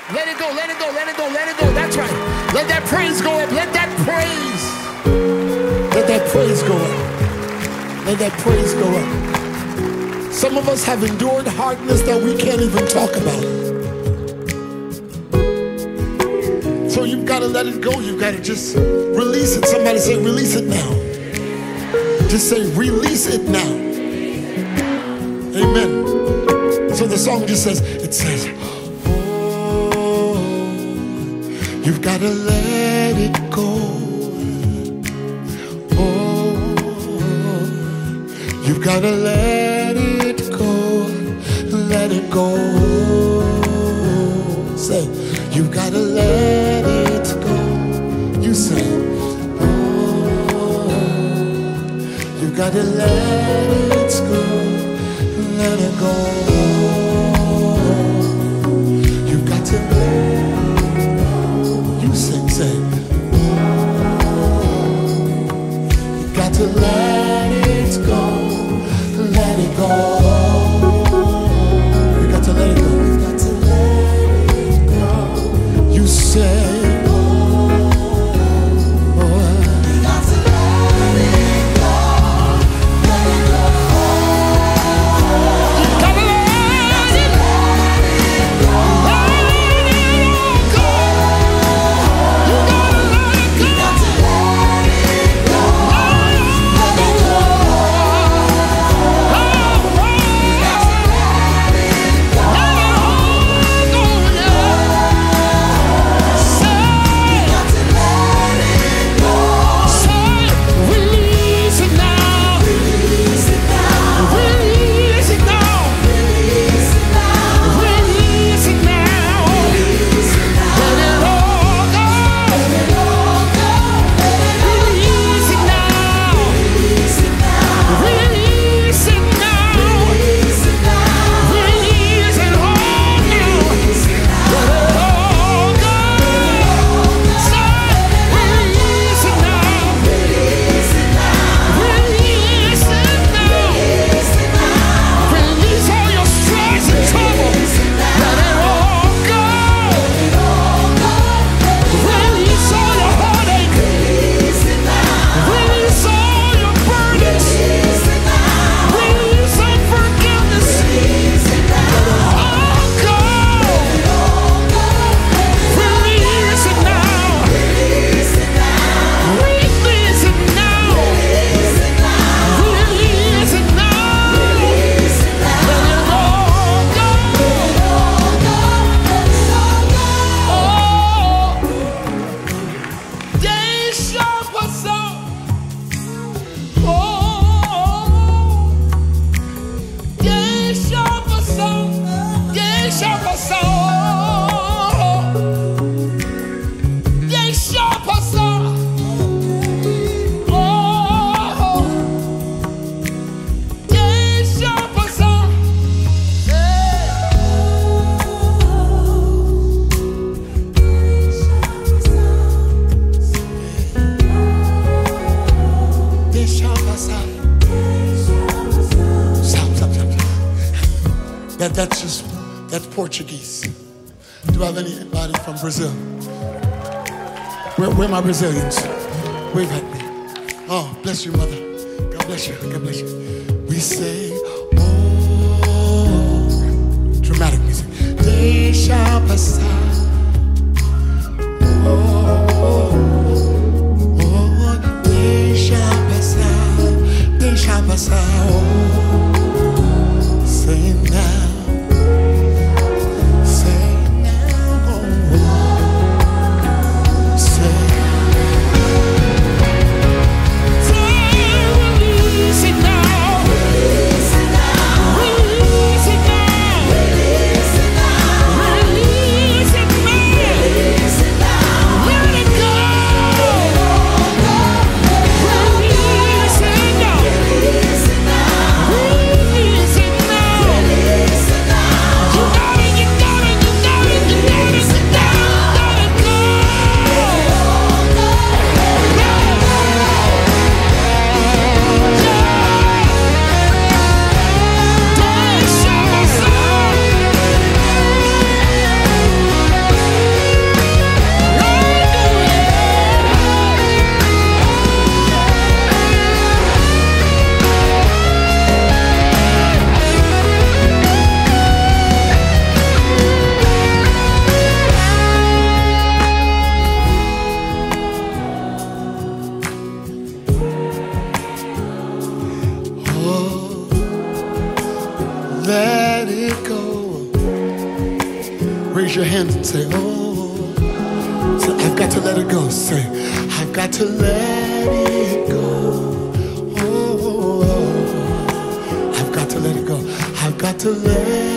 Let it go, let it go, let it go, let it go. That's right. Let that praise go up. Let that praise. Let that praise go up. Let that praise go up. Some of us have endured hardness that we can't even talk about. So you've got to let it go. You've got to just release it. Somebody say, release it now. Just say, release it now. Amen. So the song just says, it says, oh, you've got to let it go. Oh, you've got to let it go. Let it go. Say, you've got to let it go. You say, oh, you've got to let it go. Let it go. You've got to let it go. You sing, say. You've got to let it go. Let it go. You got to let it go. You've got to let it go. You say. That's Portuguese. Do I have anybody from Brazil? Where are my Brazilians? Wave at me. Oh, bless you, mother. God bless you. God bless you. We say, oh, dramatic music. Deixa passar. Oh, oh, deixa passar. Deixa passar. Oh, say now. Release it now. let it go. Raise your hands and say, oh. Say, I've got to let it go. Say, I've got to let it go. Oh, I've got to let it go. I've got to let it go.